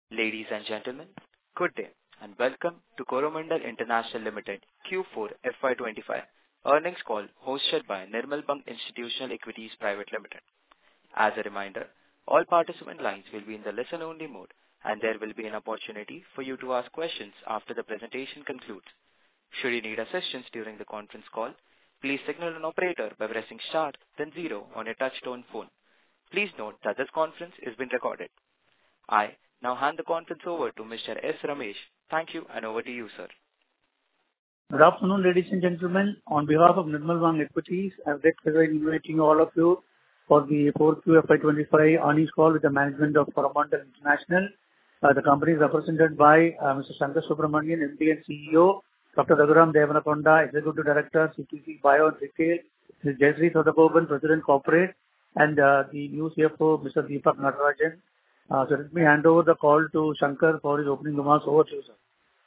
Ladies and gentlemen, good day and welcome to Coromandel International Limited Q4 FY25 earnings call hosted by Nirmal Bang Institutional Equities Private Limited. As a reminder, all participant lines will be in the listen-only mode and there will be an opportunity for you to ask questions after the presentation concludes. Should you need assistance during the conference call, please signal an operator by pressing star then 0 on your touch-tone phone. Please note that this conference is being recorded. I now hand the conference over to Mr. S. Ramesh. Thank you and over to you, sir. Good afternoon, ladies and gentlemen. On behalf of Nirmal Bang Equities, I would like to invite all of you for the 4Q FY25 earnings call with the management of Coromandel International. The company is represented by Mr. Shankar Subramanian, MD and CEO, Dr. Raghuram Devanakonda, Executive Director, CTC Bio and Retail, Ms. Jayashree Sadagopan, President Corporate, and the new CFO, Mr. Deepak Natarajan. So let me hand over the call to Shankar for his opening remarks. Over to you, sir.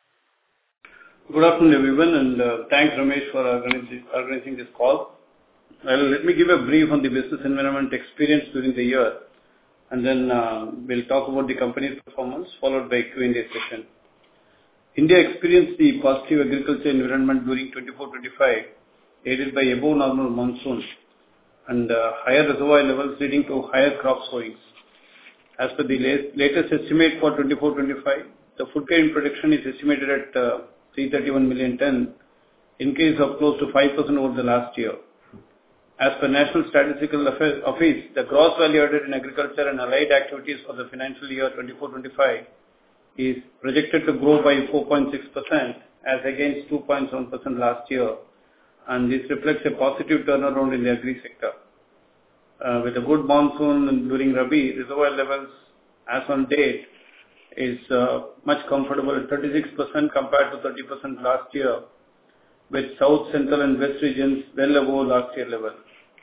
Good afternoon, everyone, and thanks, Ramesh, for organizing this call. Let me give a brief on the business environment experience during the year, and then we'll talk about the company's performance, followed by Q&A session. India experienced the positive agriculture environment during 24-25, aided by above normal monsoons and higher reservoir levels leading to higher crop sowings. As per the latest estimate for 24-25, the food grain production is estimated at 331 million ton, increase of close to 5% over the last year. As per National Statistical Office, the gross value added in agriculture and allied activities for the financial year 24-25 is projected to grow by 4.6% as against 2.7% last year, and this reflects a positive turnaround in the agri sector. With a good monsoon during Rabi, reservoir levels as on date is much comfortable at 36% compared to 30% last year, with South, Central and West regions well above last year level.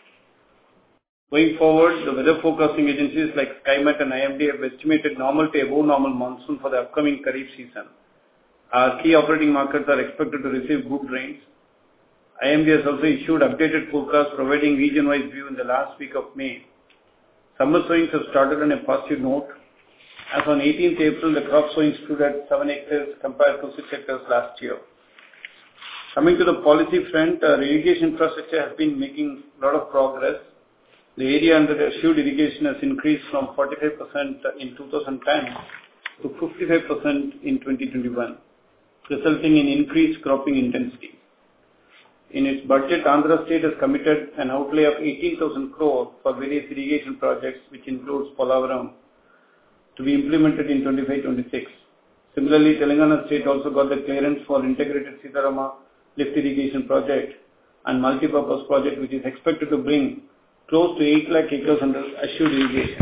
Going forward, the weather forecasting agencies like SkyMet and IMD have estimated normal to above normal monsoon for the upcoming Kharif season. Our key operating markets are expected to receive good rains. IMD has also issued updated forecasts providing region-wise view in the last week of May. Summer sowings have started on a positive note. As on 18th April, the crop sowing stood at 7 hectares compared to 6 hectares last year. Coming to the policy front, irrigation infrastructure has been making a lot of progress. The area under assured irrigation has increased from 45% in 2010 to 55% in 2021, resulting in increased cropping intensity. In its budget, Andhra State has committed an outlay of 18,000 crore for various irrigation projects, which includes Polavaram, to be implemented in 25-26. Similarly, Telangana State also got the clearance for integrated Sitarama lift irrigation project and multipurpose project, which is expected to bring close to 8 lakh acres under assured irrigation.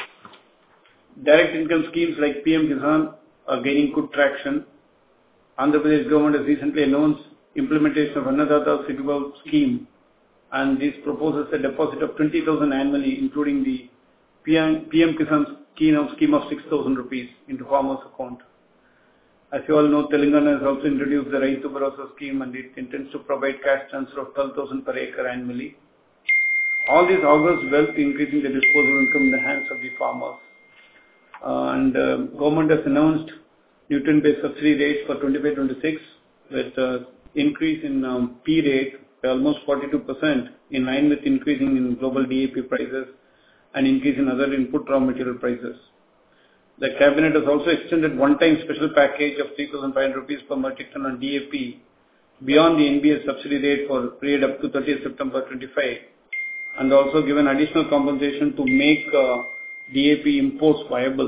Direct income schemes like PM Kisan are gaining good traction. Andhra Pradesh government has recently announced implementation of Annadata Sidhu scheme, and this proposes a deposit of 20,000 annually, including the PM Kisan scheme of 6,000 rupees into farmers' account. As you all know, Telangana has also introduced the Raitu Bharosa scheme, and it intends to provide cash transfer of 12,000 per acre annually. All these augurs well to increasing the disposable income in the hands of the farmers. Government has announced nutrient-based subsidy rates for 25-26 with increase in P rate by almost 42%, in line with increasing in global DAP prices and increase in other input raw material prices. The cabinet has also extended one-time special package of 3,500 rupees per metric ton on DAP beyond the NBS subsidy rate for period up to 30th September 25, and also given additional compensation to make DAP imports viable.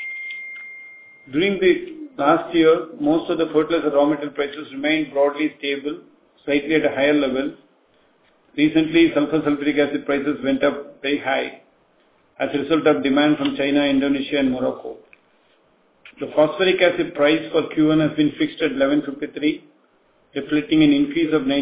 During the last year, most of the fertilizer raw material prices remained broadly stable, slightly at a higher level. Recently, sulfuric acid prices went up very high as a result of demand from China, Indonesia and Morocco. The phosphoric acid price for Q1 has been fixed at 11.53, reflecting an increase of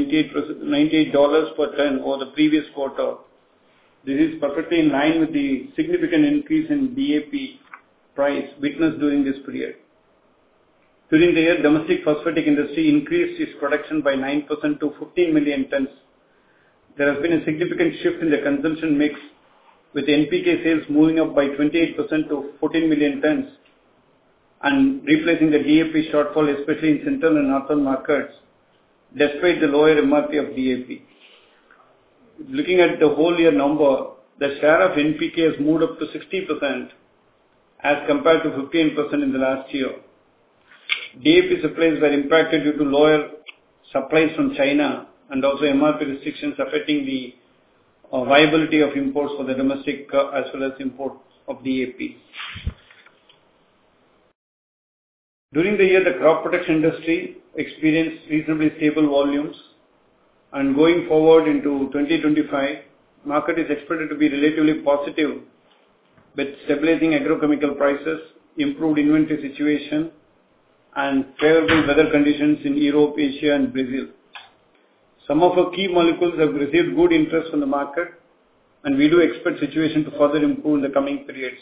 $98 per ton over the previous quarter. This is perfectly in line with the significant increase in DAP price witnessed during this period. During the year, domestic phosphatic industry increased its production by 9% to 15 million tons. There has been a significant shift in the consumption mix, with NPK sales moving up by 28% to 14 million tons and replacing the DAP shortfall, especially in central and northern markets, despite the lower MRP of DAP. Looking at the whole year number, the share of NPK has moved up to 60% as compared to 15% in the last year. DAP supplies were impacted due to lower supplies from China and also MRP restrictions affecting the viability of imports for the domestic as well as import of DAP. During the year, the crop protection industry experienced reasonably stable volumes, and going forward into 2025, market is expected to be relatively positive with stabilizing agrochemical prices, improved inventory situation, and favorable weather conditions in Europe, Asia, and Brazil. Some of our key molecules have received good interest from the market, and we do expect situation to further improve in the coming periods.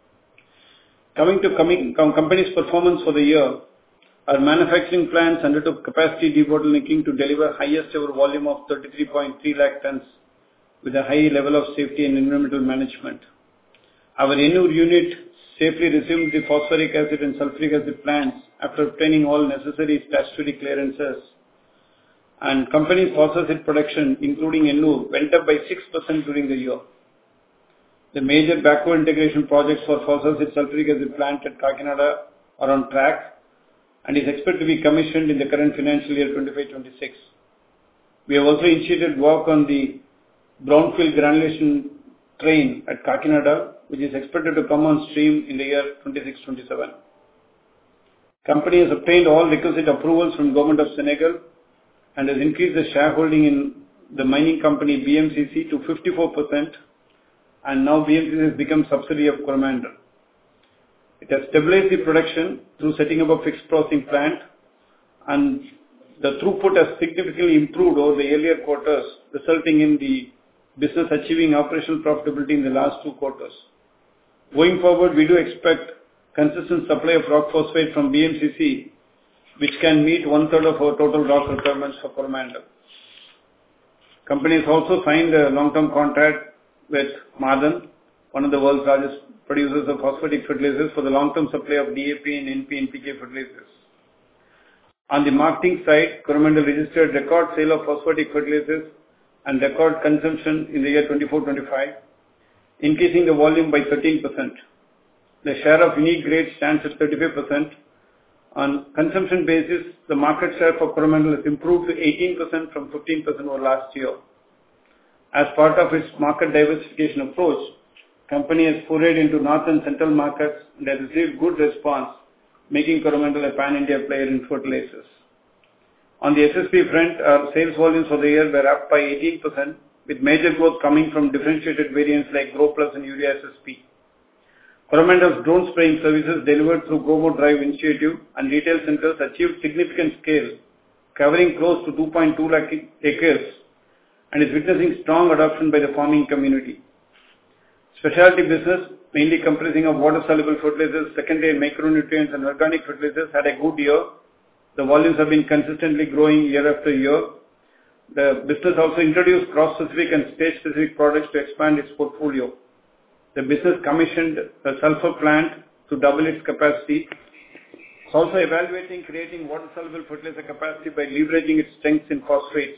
Coming to company's performance for the year, our manufacturing plants undertook capacity debottlenecking to deliver highest ever volume of 33.3 lakh tons with a high level of safety and environmental management. Our Ennur unit safely resumed the phosphoric acid and sulfuric acid plants after obtaining all necessary statutory clearances. And company's phosphate production, including Ennur, went up by 6% during the year. The major backward integration projects for phosphate sulfuric acid plant at Kakinada are on track and is expected to be commissioned in the current financial year 25-26. We have also initiated work on the brownfield granulation train at Kakinada, which is expected to come on stream in the year 26-27. Company has obtained all requisite approvals from Government of Senegal and has increased the shareholding in the mining company BMCC to 54%, and now BMCC has become subsidiary of Coromandel. It has stabilized the production through setting up a fixed processing plant, and the throughput has significantly improved over the earlier quarters, resulting in the business achieving operational profitability in the last 2 quarters. Going forward, we do expect consistent supply of rock phosphate from BMCC, which can meet 1/3 of our total rock requirements for Coromandel. Company has also signed a long-term contract with Ma'aden, one of the world's largest producers of phosphatic fertilizers, for the long-term supply of DAP and NPK fertilizers. On the marketing side, Coromandel registered record sale of phosphatic fertilizers and record consumption in the year 24-25, increasing the volume by 13%. The share of unique grades stands at 35%. On consumption basis, the market share for Coromandel has improved to 18% from 15% over last year. As part of its market diversification approach, company has forayed into north and central markets and has received good response, making Coromandel a pan-India player in fertilizers. On the SSP front, our sales volumes for the year were up by 18%, with major growth coming from differentiated variants like Grow Plus and Urea SSP. Coromandel's drone spraying services delivered through GoMo Drive initiative and retail centers achieved significant scale, covering close to 2.2 lakh acres, and is witnessing strong adoption by the farming community. Specialty business, mainly comprising of water-soluble fertilizers, secondary micronutrients and organic fertilizers, had a good year. The volumes have been consistently growing year after year. The business also introduced crop-specific and stage-specific products to expand its portfolio. The business commissioned a sulfur plant to double its capacity. It's also evaluating creating water-soluble fertilizer capacity by leveraging its strengths in phosphates.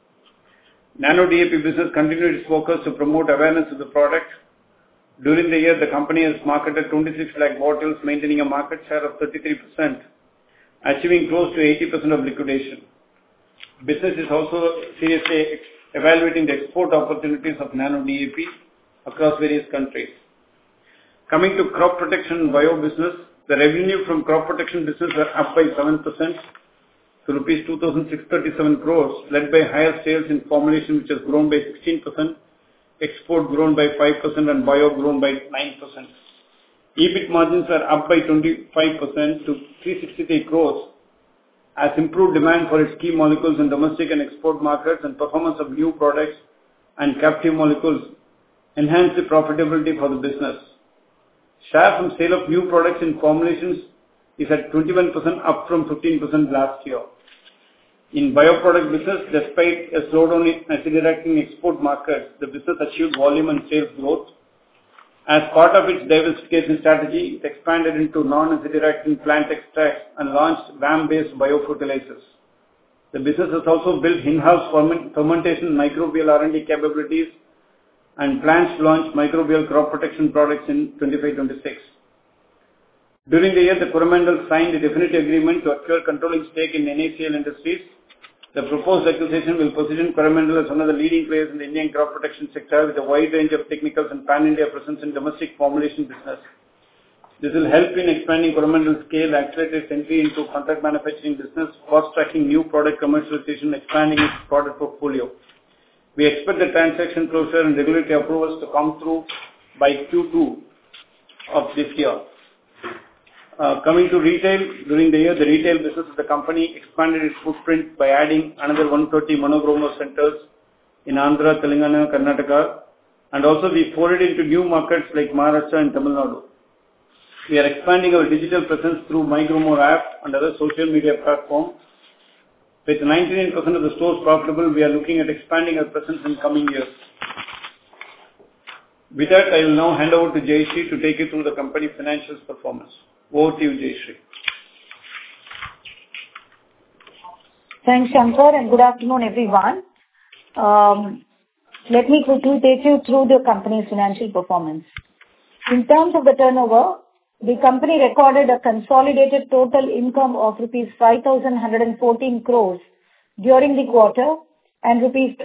Nano DAP business continued its focus to promote awareness of the product. During the year, the company has marketed 26 lakh bottles, maintaining a market share of 33%, achieving close to 80% of liquidation. Business is also seriously evaluating the export opportunities of Nano DAP across various countries. Coming to crop protection and bio business, the revenue from crop protection business were up by 7% to rupees 2,637 crores, led by higher sales in formulation, which has grown by 16%, export grown by 5%, and bio grown by 9%. EBIT margins are up by 25% to 363 crores, as improved demand for its key molecules in domestic and export markets and performance of new products and captive molecules enhance the profitability for the business. Share from sale of new products in formulations is at 21%, up from 15% last year. In bioproduct business, despite a slowdown in acid-reacting export markets, the business achieved volume and sales growth. As part of its diversification strategy, it expanded into non-acidic plant extracts and launched VAM-based biofertilizers. The business has also built in-house fermentation microbial R&D capabilities and plans to launch microbial crop protection products in 25-26. During the year, the Coromandel signed a definitive agreement to acquire controlling stake in NACL Industries. The proposed acquisition will position Coromandel as one of the leading players in the Indian crop protection sector with a wide range of technicals and pan-India presence in domestic formulation business. This will help in expanding Coromandel's scale, accelerate its entry into contract manufacturing business, fast-tracking new product commercialization, expanding its product portfolio. We expect the transaction closure and regulatory approvals to come through by Q2 of this year. Coming to retail, during the year, the retail business of the company expanded its footprint by adding another 130 monogrower centers in Andhra, Telangana, Karnataka, and also we forayed into new markets like Maharashtra and Tamil Nadu. We are expanding our digital presence through MyGromo app and other social media platforms. With 99% of the stores profitable, we are looking at expanding our presence in coming years. With that, I will now hand over to Jayashree to take you through the company financials performance. Over to you, Jayashree. Thanks, Shankar, and good afternoon, everyone. Let me quickly take you through the company's financial performance. In terms of the turnover, the company recorded a consolidated total income of rupees 5,114 crores during the quarter and rupees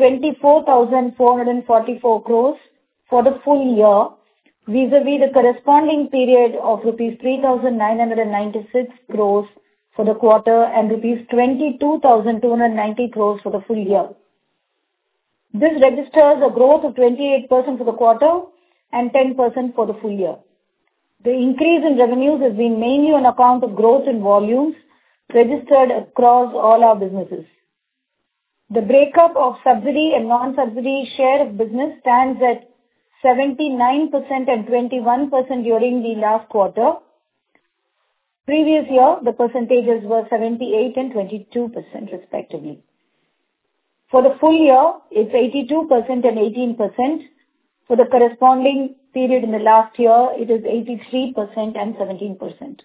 24,444 crores for the full year, vis-a-vis the corresponding period of rupees 3,996 crores for the quarter and rupees 22,290 crores for the full year. This registers a growth of 28% for the quarter and 10% for the full year. The increase in revenues has been mainly on account of growth in volumes registered across all our businesses. The breakup of subsidy and non-subsidy share of business stands at 79% and 21% during the last quarter. Previous year, the percentages were 78 and 22% respectively. For the full year, it's 82% and 18%. For the corresponding period in the last year, it is 83% and 17%.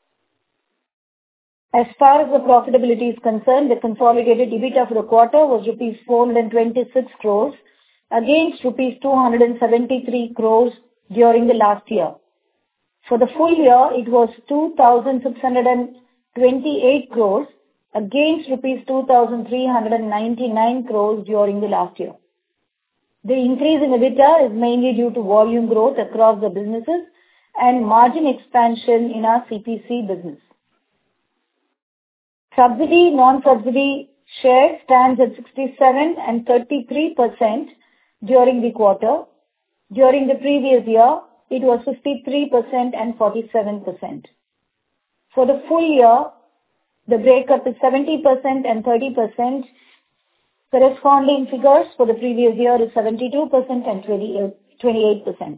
As far as the profitability is concerned, the consolidated EBITDA for the quarter was rupees 426 crores against rupees 273 crores during the last year. For the full year, it was 2,628 crores against rupees 2,399 crores during the last year. The increase in EBITDA is mainly due to volume growth across the businesses and margin expansion in our CPC business. Subsidy, non-subsidy share stands at 67 and 33% during the quarter. During the previous year, it was 53% and 47%. For the full year, the breakup is 70% and 30%. Corresponding figures for the previous year is 72% and 28%.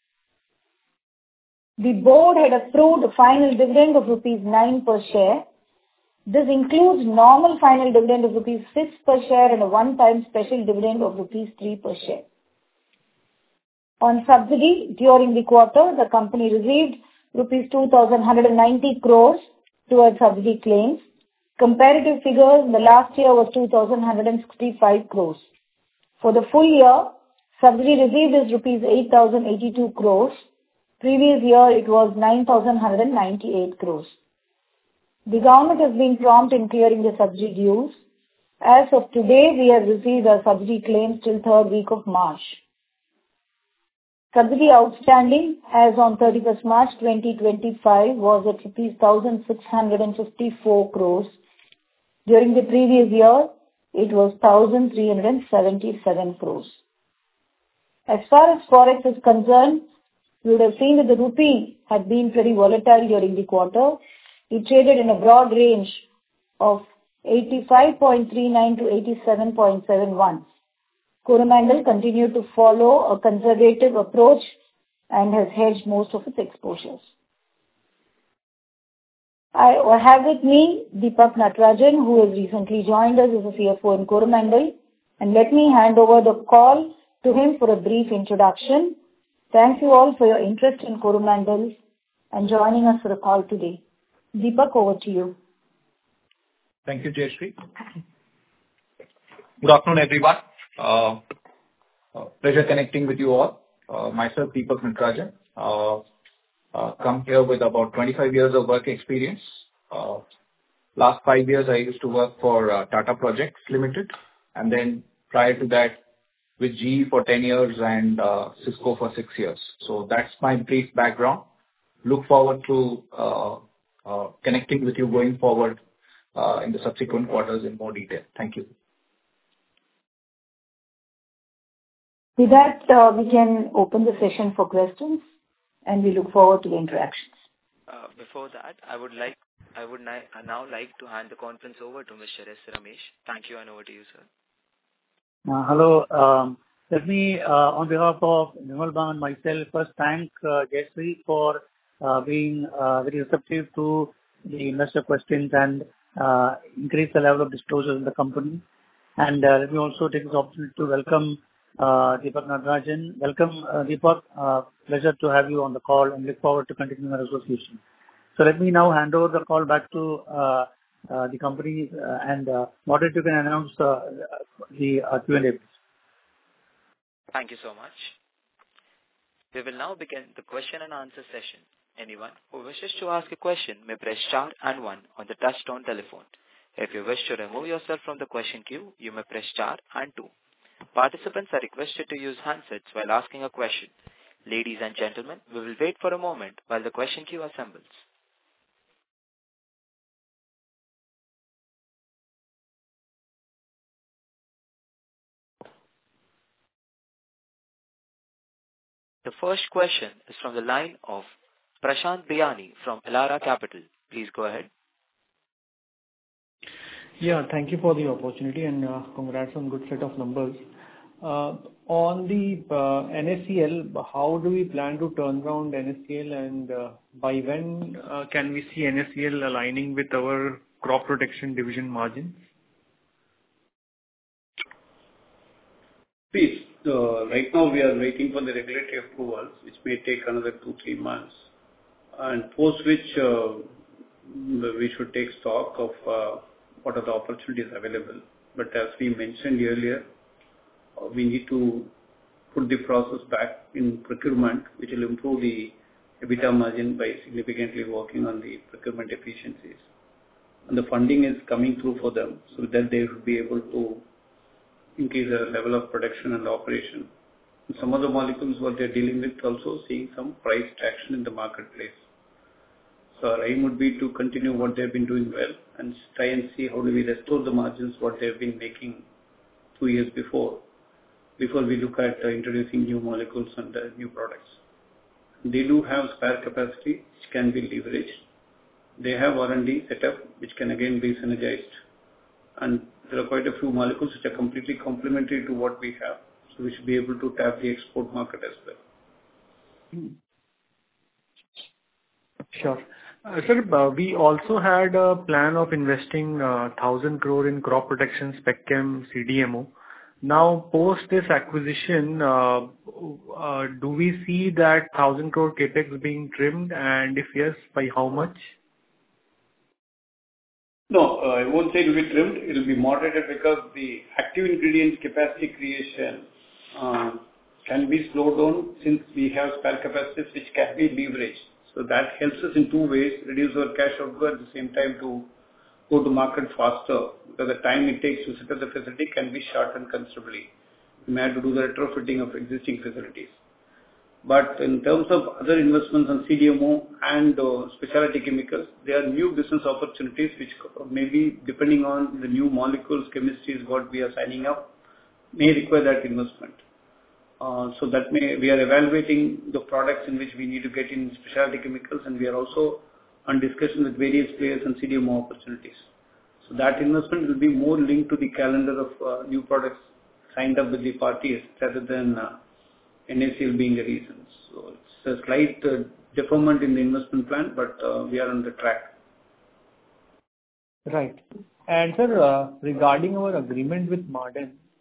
The board had approved a final dividend of rupees 9 per share. This includes normal final dividend of rupees 6 per share and a one-time special dividend of rupees 3 per share. On subsidy, during the quarter, the company received rupees 2,190 crores towards subsidy claims. Comparative figures in the last year was 2,165 crores. For the full year, subsidy received is rupees 8,082 crores. Previous year, it was 9,198 crores. The government has been prompt in clearing the subsidy dues. As of today, we have received our subsidy claims till 3rd week of March. Subsidy outstanding as on 31st March 2025 was at rupees 1,654 crores. During the previous year, it was 1,377 crores. As far as Forex is concerned, you would have seen that the rupee had been pretty volatile during the quarter. It traded in a broad range of 85.39 to 87.71. Coromandel continued to follow a conservative approach and has hedged most of its exposures. I have with me Deepak Natarajan, who has recently joined us as a CFO in Coromandel, and let me hand over the call to him for a brief introduction. Thank you all for your interest in Coromandel and joining us for the call today. Deepak, over to you. Thank you, Jayashree. Good afternoon, everyone. Pleasure connecting with you all. Myself, Deepak Natarajan. Come here with about 25 years of work experience. Last 5 years, I used to work for Tata Projects Limited, and then prior to that, with GE for 10 years and Cisco for 6 years. So that's my brief background. Look forward to connecting with you going forward in the subsequent quarters in more detail. Thank you. With that, we can open the session for questions, and we look forward to the interactions. Before that, I would now like to hand the conference over to Mr. S. Ramesh. Thank you, and over to you, sir. Hello. Let me, on behalf of Nirmal Bang and myself, first thank Jayashree for being very receptive to the investor questions and increase the level of disclosure in the company. And let me also take this opportunity to welcome Deepak Natarajan. Welcome, Deepak. Pleasure to have you on the call and look forward to continuing our association. So let me now hand over the call back to the company and moderator, you can announce the Q&A. Thank you so much. We will now begin the question and answer session. Anyone who wishes to ask a question may press star and 1 on the touch-tone telephone. If you wish to remove yourself from the question queue, you may press star and 2. Participants are requested to use handsets while asking a question. Ladies and gentlemen, we will wait for a moment while the question queue assembles. The first question is from the line of Prashant Biyani from Elara Capital. Please go ahead. Yeah, thank you for the opportunity and congrats on good set of numbers. On the NACL, how do we plan to turn around NACL and by when can we see NACL aligning with our crop protection division margins? Please, right now we are waiting for the regulatory approvals, which may take another 2-3 months, and post which we should take stock of what are the opportunities available. But as we mentioned earlier, we need to put the process back in procurement, which will improve the EBITDA margin by significantly working on the procurement efficiencies. And the funding is coming through for them, so that they will be able to increase the level of production and operation. And some of the molecules what they're dealing with also seeing some price traction in the marketplace. So our aim would be to continue what they've been doing well and try and see how do we restore the margins what they've been making 2 years before we look at introducing new molecules and new products. They do have spare capacity which can be leveraged. They have R&D set up which can again be synergized. And there are quite a few molecules which are completely complementary to what we have. So we should be able to tap the export market as well. Sure. Sir, we also had a plan of investing 1,000 crore in crop protection spec chem CDMO. Now, post this acquisition, do we see that 1,000 crore capex being trimmed, and if yes, by how much? No, I won't say it will be trimmed. It will be moderated because the active ingredients capacity creation can be slowed down since we have spare capacities which can be leveraged. So that helps us in 2 ways, reduce our cash outgo at the same time to go to market faster, because the time it takes to set up the facility can be shortened considerably. We may have to do the retrofitting of existing facilities. But in terms of other investments on CDMO and specialty chemicals, there are new business opportunities which maybe depending on the new molecules, chemistries, what we are signing up, may require that investment. So that we are evaluating the products in which we need to get in specialty chemicals, and we are also on discussion with various players and CDMO opportunities. So that investment will be more linked to the calendar of new products signed up with the parties rather than NACL being the reason. So it's a slight deferment in the investment plan, but we are on the track. Right. And sir, regarding our agreement with Marden,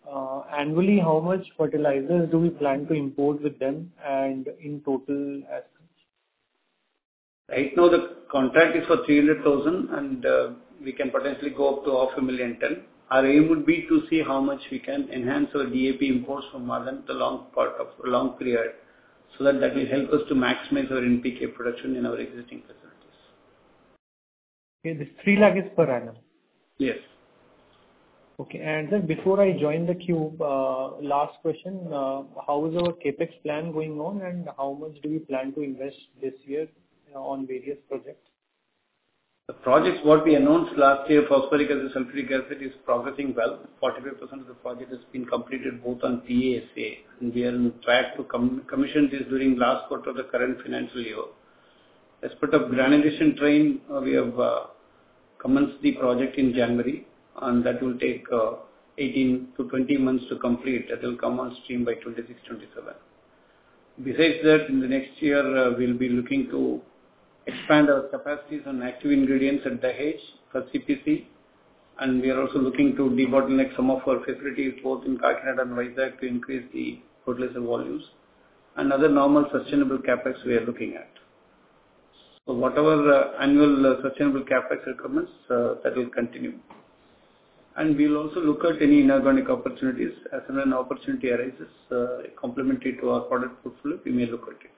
Annually, how much fertilizers do we plan to import with them and in total as such? Right now, the contract is for 300,000, and we can potentially go up to 500,000 ton. Our aim would be to see how much we can enhance our DAP imports from Madan the long period, so that will help us to maximize our NPK production in our existing facilities. Okay, this 3 lakh is per annum? Yes. Okay. And then before I join the queue, last question, how is our CapEx plan going on, and how much do we plan to invest this year on various projects? The projects what we announced last year, phosphoric acid, sulfuric acid, is progressing well. 45% of the project has been completed both on PASA, and we are on track to commission this during last quarter of the current financial year. As part of granulation train, we have commenced the project in January, and that will take 18 to 20 months to complete. That will come on stream by 26-27. Besides that, in the next year, we'll be looking to expand our capacities on active ingredients at Dahej for CPC, and we are also looking to debottleneck some of our facilities both in Kakinada and Vizag to increase the fertilizer volumes, and other normal sustainable capex we are looking at. So whatever annual sustainable capex requirements, that will continue. And we'll also look at any inorganic opportunities. As and when an opportunity arises, complementary to our product portfolio, we may look at it.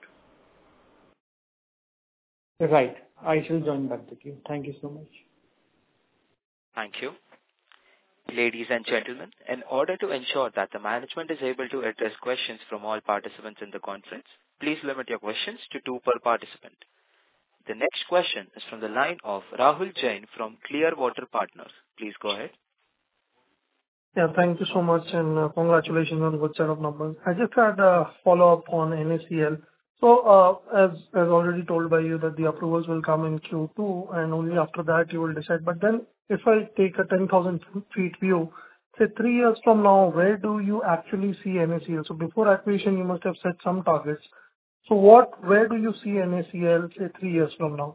Right. I shall join back the queue. Thank you so much. Thank you. Ladies and gentlemen, in order to ensure that the management is able to address questions from all participants in the conference, please limit your questions to 2 per participant. The next question is from the line of Rahul Jain from Clearwater Partners. Please go ahead. Yeah, thank you so much, and congratulations on the good set of numbers. I just had a follow-up on NACL. So, as already told by you, that the approvals will come in Q2, and only after that you will decide. But then, if I take a 10,000 feet view, say 3 years from now, where do you actually see NACL? So, before acquisition, you must have set some targets. So, where do you see NACL, say 3 years from now?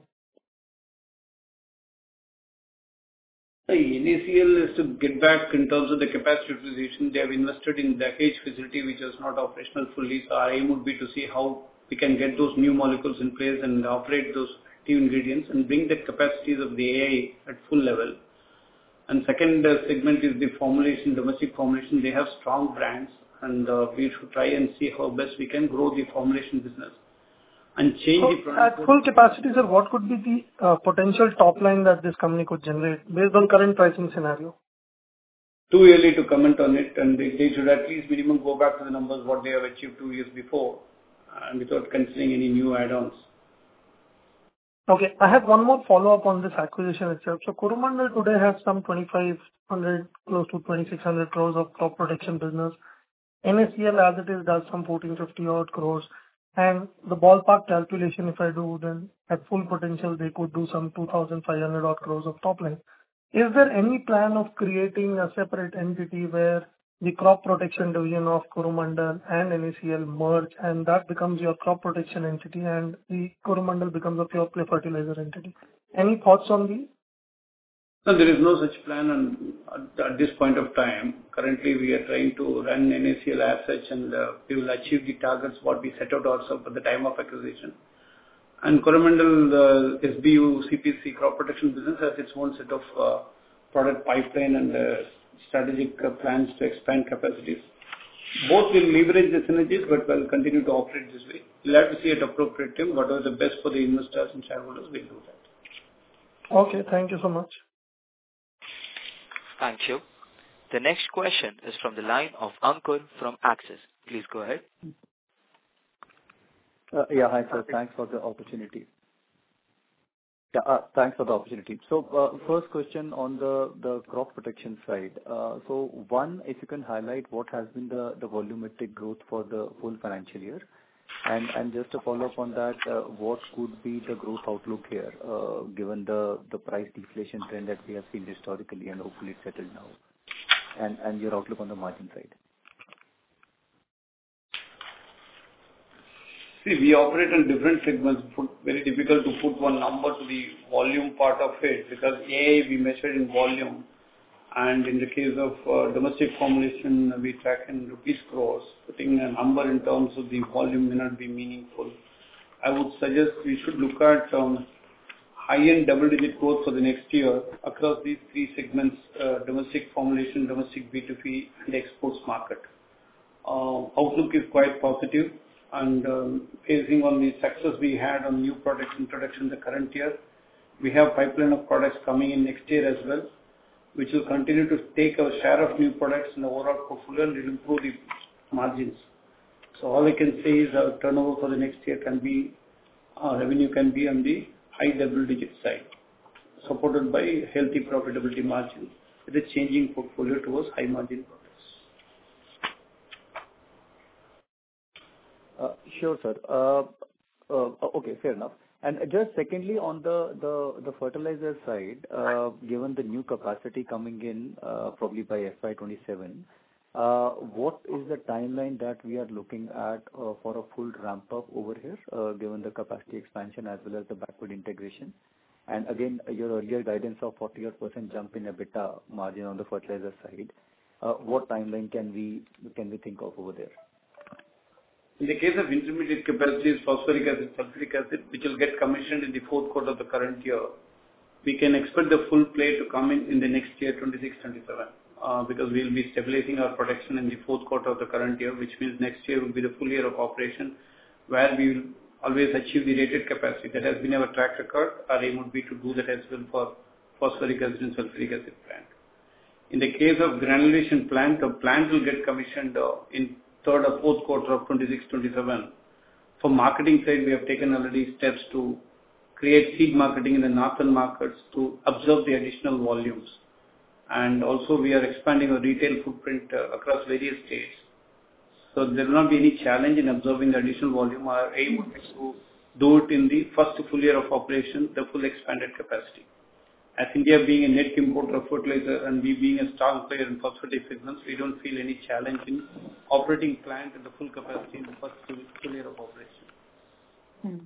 NACL is to get back in terms of the capacity utilization. They have invested in the Dahej facility, which is not operational fully. So our aim would be to see how we can get those new molecules in place and operate those active ingredients and bring the capacities of the AI at full level. And second segment is the formulation, domestic formulation. They have strong brands, and we should try and see how best we can grow the formulation business and change the product. At full capacity, sir, what could be the potential top line that this company could generate based on current pricing scenario? Too early to comment on it, and they should at least minimum go back to the numbers what they have achieved 2 years before, and without considering any new add-ons. Okay, I have one more follow-up on this acquisition itself. So Coromandel today has some 2,500, close to 2,600 crores of crop protection business. NACL as it is does some 1,450 odd crores. And the ballpark calculation, if I do, then at full potential, they could do some 2,500 odd crores of top line. Is there any plan of creating a separate entity where the crop protection division of Coromandel and NACL merge, and that becomes your crop protection entity, and the Coromandel becomes a pure play fertilizer entity? Any thoughts on these? No, there is no such plan at this point of time. Currently, we are trying to run NACL as such, and we will achieve the targets what we set out ourselves at the time of acquisition. And Coromandel, SBU, CPC, crop protection business has its own set of product pipeline and strategic plans to expand capacities. Both will leverage the synergies, but will continue to operate this way. We'll have to see at appropriate time whatever the best for the investors and shareholders, we'll do that. Okay, thank you so much. Thank you. The next question is from the line of Ankur from Axis. Please go ahead. Yeah, hi sir. Thanks for the opportunity. Thanks for the opportunity. So, first question on the crop protection side. So, one, if you can highlight what has been the volumetric growth for the full financial year, and just to follow up on that, what could be the growth outlook here, given the price deflation trend that we have seen historically and hopefully it's settled now, and your outlook on the margin side. See, we operate in different segments. Very difficult to put one number to the volume part of it, because AI we measure in volume, And in the case of domestic formulation, we track in rupees crores. Putting a number in terms of the volume may not be meaningful. I would suggest we should look at high-end double-digit growth for the next year across these three segments, domestic formulation, domestic B2B, and exports market. Outlook is quite positive, and basing on the success we had on new products introduction the current year, we have pipeline of products coming in next year as well, which will continue to take our share of new products in the overall portfolio and will improve the margins. So all I can say is our turnover for the next year can be, revenue can be on the high double-digit side, supported by healthy profitability margins with a changing portfolio towards high margin products. Sure, sir. Okay, fair enough. And just secondly, on the fertilizer side, given the new capacity coming in, probably by FY27, what is the timeline that we are looking at for a full ramp up over here, given the capacity expansion as well as the backward integration? And again, your earlier guidance of 40% jump in EBITDA margin on the fertilizer side, what timeline can we think of over there? In the case of intermediate capacities, phosphoric acid, sulfuric acid, which will get commissioned in the fourth quarter of the current year, we can expect the full play to come in the next year, 26-27, because we will be stabilizing our production in the fourth quarter of the current year, which means next year will be the full year of operation, where we will always achieve the rated capacity. That has been our track record. Our aim would be to do that as well for phosphoric acid and sulfuric acid plant. In the case of granulation plant, the plant will get commissioned in third or fourth quarter of 26-27. For marketing side, we have taken already steps to create seed marketing in the northern markets to absorb the additional volumes. And also we are expanding our retail footprint across various states. So there will not be any challenge in absorbing the additional volume. Our aim would be to do it in the first full year of operation, the full expanded capacity. As India being a net importer of fertilizer and we being a strong player in phosphatic segments, we don't feel any challenge in operating plant at the full capacity in the first full year of operation.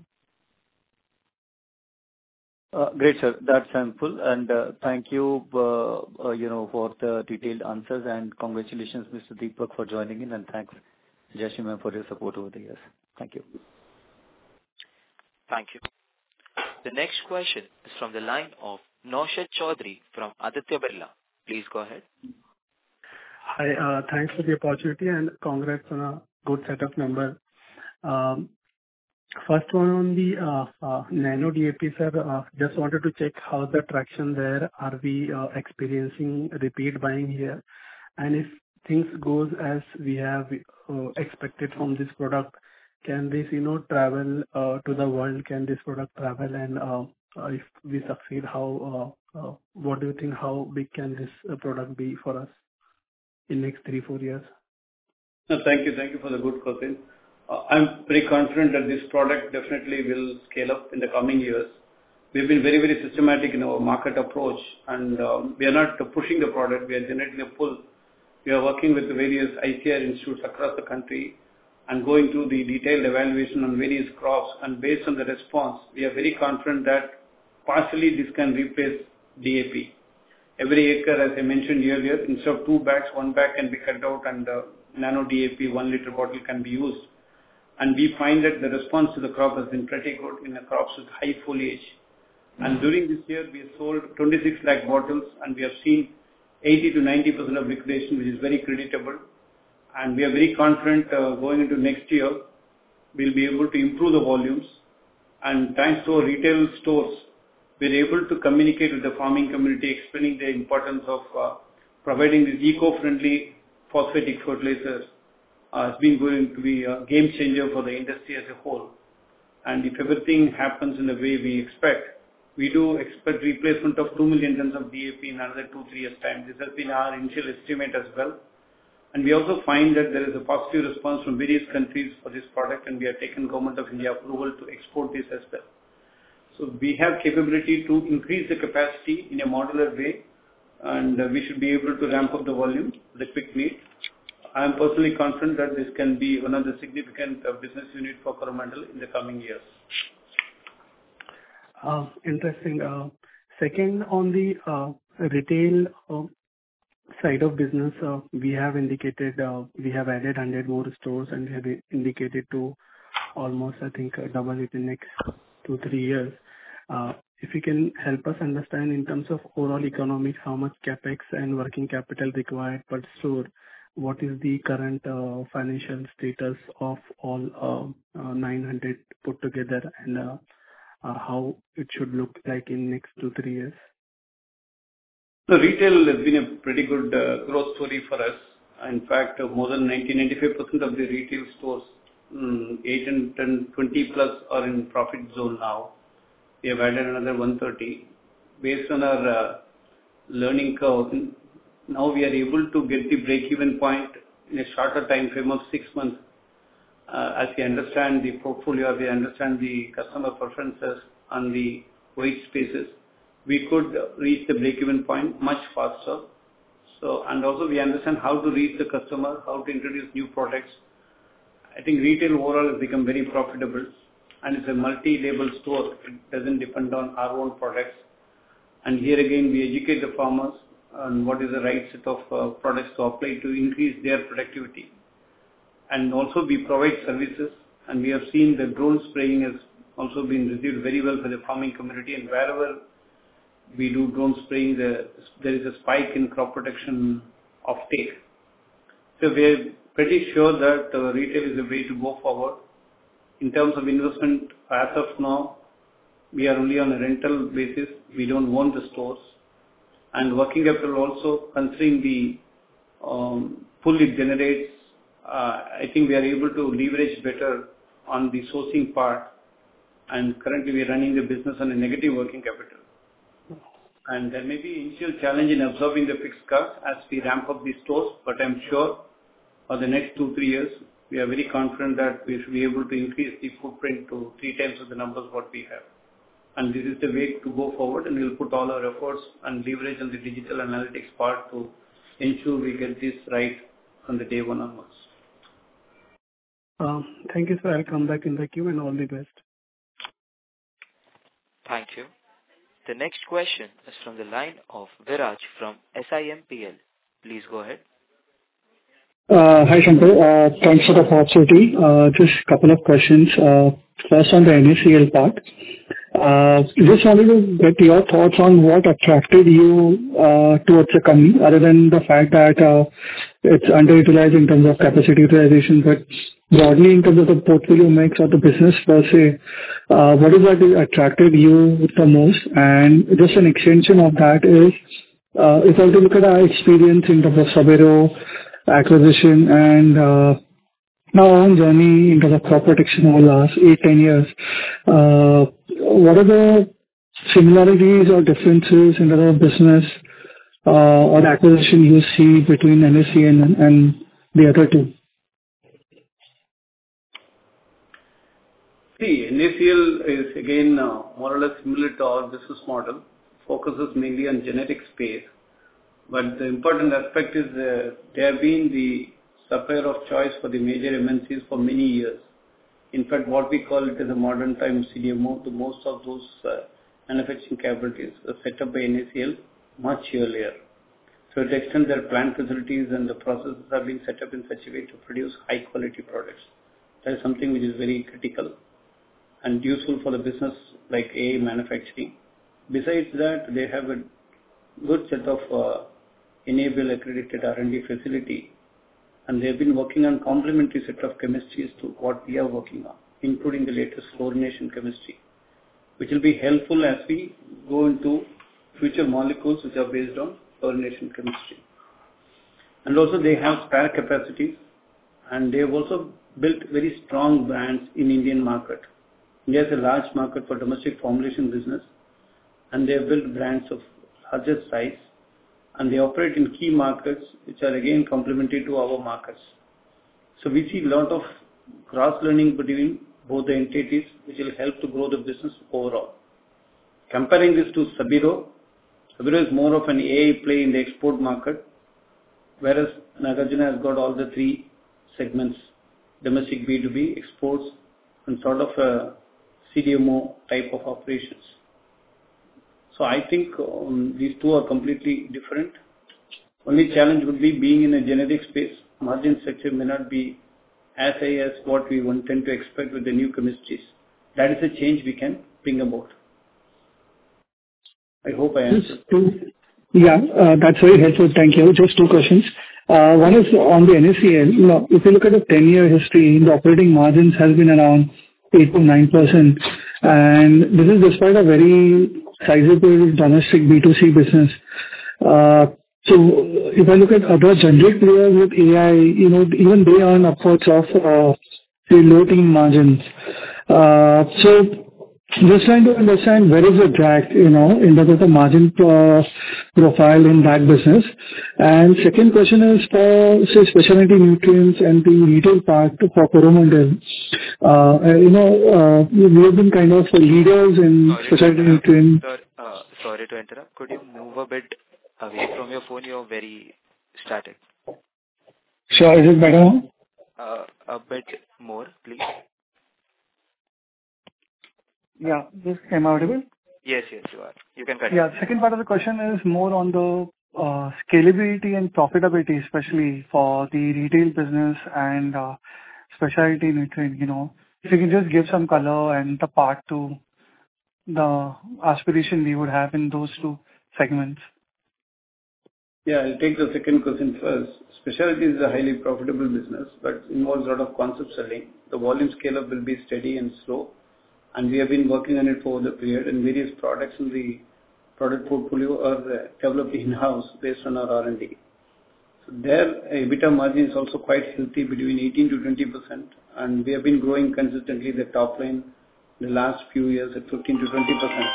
Great, sir. That's helpful. And thank you, for the detailed answers, and congratulations, Mr. Deepak, for joining in, and thanks, Jayashree ma'am, for your support over the years. Thank you. Thank you. The next question is from the line of Naushad Chaudhary from Aditya Birla. Please go ahead. Hi, thanks for the opportunity and congrats on a good set of numbers. First one on the Nano DAP, sir. Just wanted to check how's the traction there. Are we experiencing repeat buying here? And if things goes as we have expected from this product, can this, travel to the world? Can this product travel? And if we succeed, what do you think? How big can this product be for us in next 3-4 years? No, thank you. Thank you for the good question. I'm very confident that this product definitely will scale up in the coming years. We've been very, very systematic in our market approach, and we are not pushing the product. We are generating a pull. We are working with the various ICR institutes across the country and going through the detailed evaluation on various crops. And based on the response, we are very confident that partially this can replace DAP. Every acre, as I mentioned earlier, instead of 2 bags, 1 bag can be cut out and Nano DAP 1 liter bottle can be used. And we find that the response to the crop has been pretty good in the crops with high foliage. And during this year, we have sold 26 lakh bottles and we have seen 80 to 90% of liquidation, which is very creditable. And we are very confident going into next year, we'll be able to improve the volumes. And thanks to our retail stores, we're able to communicate with the farming community, explaining the importance of providing these eco-friendly phosphatic fertilizers. It's been going to be a game changer for the industry as a whole. And if everything happens in the way we expect, we do expect replacement of 2 million tons of DAP in another 2-3 years' time. This has been our initial estimate as well. And we also find that there is a positive response from various countries for this product, and we have taken Government of India approval to export this as well. So we have capability to increase the capacity in a modular way, and we should be able to ramp up the volume with a quick need. I am personally confident that this can be one of the significant business unit for Coromandel in the coming years. Interesting. Second, on the retail side of business, we have indicated we have added 100 more stores, and we have indicated to almost, I think, double it in next 2-3 years. If you can help us understand in terms of overall economics, how much CapEx and working capital required per store, what is the current financial status of all 900 put together, and how it should look like in next 2-3 years? So retail has been a pretty good growth story for us. In fact, more than 95% of the retail stores, 820 plus, are in profit zone now. We have added another 130. Based on our learning curve, now we are able to get the break-even point in a shorter time frame of 6 months. As we understand the portfolio, we understand the customer preferences and the white spaces, we could reach the break-even point much faster. So, and also we understand how to reach the customer, how to introduce new products. I think retail overall has become very profitable, and it's a multi-label store. It doesn't depend on our own products. And here again, we educate the farmers on what is the right set of products to apply to increase their productivity. And also we provide services, and we have seen the drone spraying has also been received very well by the farming community, and wherever we do drone spraying, there is a spike in crop protection offtake. So we are pretty sure that retail is a way to go forward. In terms of investment, as of now, we are only on a rental basis. We don't own the stores. And working capital also, considering the pull it generates, I think we are able to leverage better on the sourcing part. And currently we are running the business on a negative working capital. And there may be initial challenge in absorbing the fixed cost as we ramp up these stores, but I'm sure for the next 2-3 years, we are very confident that we should be able to increase the footprint to 3 times of the numbers what we have. And this is the way to go forward, and we'll put all our efforts and leverage on the digital analytics part to ensure we get this right from the day one onwards. Thank you, sir. I'll come back in the queue, and all the best. Thank you. The next question is from the line of Viraj from SIMPL. Please go ahead. Hi, Shankar. Thanks for the opportunity. Just a couple of questions. First, on the NACL part. Just wanted to get your thoughts on what attracted you towards the company, other than the fact that it's underutilized in terms of capacity utilization, but broadly in terms of the portfolio mix or the business per se, what is that attracted you the most? And just an extension of that is, if I were to look at our experience in terms of Sabero acquisition and now our own journey in terms of crop protection over the last 8-10 years, what are the similarities or differences in terms of business or acquisition you see between NACL and the other two? See, NACL is again more or less similar to our business model, focuses mainly on generic space. But the important aspect is they have been the supplier of choice for the major MNCs for many years. In fact, what we call it as a modern time CDMO, the most of those manufacturing capabilities were set up by NACL much earlier. So to the extent their plant facilities and the processes have been set up in such a way to produce high quality products. That is something which is very critical and useful for the business like AA manufacturing. Besides that, they have a good set of enable accredited R&D facility, and they have been working on complementary set of chemistries to what we are working on, including the latest fluorination chemistry, which will be helpful as we go into future molecules which are based on fluorination chemistry. And also they have spare capacities, and they have also built very strong brands in Indian market. India is a large market for domestic formulation business, and they have built brands of larger size, and they operate in key markets which are again complementary to our markets. So we see a lot of cross-learning between both the entities which will help to grow the business overall. Comparing this to Sabero, Sabero is more of an AA play in the export market, whereas Nagarjuna has got all the 3 segments, domestic B2B, exports, and sort of a CDMO type of operations. So I think these two are completely different. Only challenge would be being in a generic space. Margin structure may not be as high as what we would tend to expect with the new chemistries. That is a change we can bring about. I hope I answered. Yeah, that's very helpful. Thank you. Just two questions. One is on the NACL. You know, if you look at the 10-year history, the operating margins has been around 8 to 9%, and this is despite a very sizable domestic B2C business. So if I look at other generic players with AI, you know, even they earn upwards of say low-teen margins. So just trying to understand where is the drag, you know, in terms of the margin profile in that business. And second question is for, say, specialty nutrients and the retail part for Coromandel. You know, we have been kind of leaders in specialty nutrients. Sorry to interrupt. Could you move a bit away from your phone? You're very static. Sure. Is it better now? A bit more, please. Yeah. This am I audible? Yes, you are. You can continue. Yeah. Second part of the question is more on the scalability and profitability, especially for the retail business and specialty nutrient. You know, if you can just give some color and the part to the aspiration we would have in those two segments. Yeah, I'll take the second question first. Specialty is a highly profitable business, but involves a lot of concept selling. The volume scale up will be steady and slow, and we have been working on it for the period, and various products in the product portfolio are developed in-house based on our R&D. So their EBITDA margin is also quite healthy, between 18 to 20%, and we have been growing consistently the top line in the last few years at 15 to 20%.